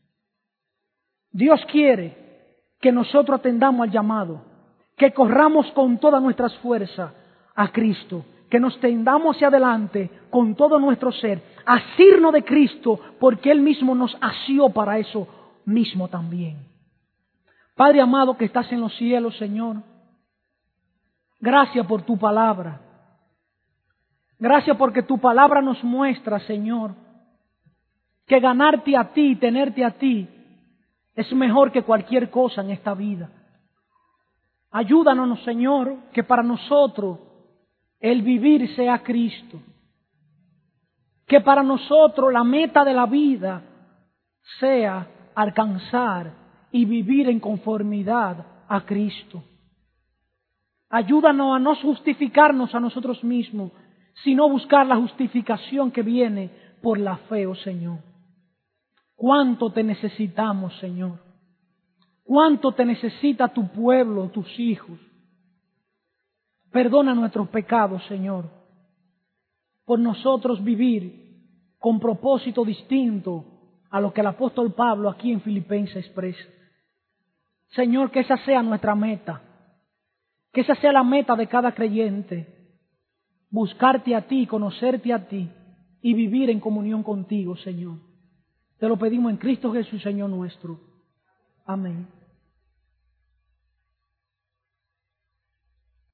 Dios quiere que nosotros atendamos al llamado, que corramos con todas nuestras fuerzas a Cristo, que nos tendamos hacia adelante con todo nuestro ser, asirnos de Cristo, porque Él mismo nos asió para eso mismo también. Padre amado que estás en los cielos, Señor, gracias por tu palabra. Gracias porque tu palabra nos muestra, Señor, que ganarte a ti, tenerte a ti, es mejor que cualquier cosa en esta vida. Ayúdanos, Señor, que para nosotros el vivir sea Cristo. Que para nosotros la meta de la vida sea alcanzar y vivir en conformidad a Cristo. Ayúdanos a no justificarnos a nosotros mismos, sino buscar la justificación que viene por la fe, oh Señor. ¿Cuánto te necesitamos, Señor? ¿Cuánto te necesita tu pueblo, tus hijos? Perdona nuestros pecados, Señor, por nosotros vivir con propósito distinto a lo que el apóstol Pablo aquí en Filipenses expresa. Señor, que esa sea nuestra meta, que esa sea la meta de cada creyente, buscarte a ti, conocerte a ti y vivir en comunión contigo, Señor. Te lo pedimos en Cristo Jesús, Señor nuestro. Amén.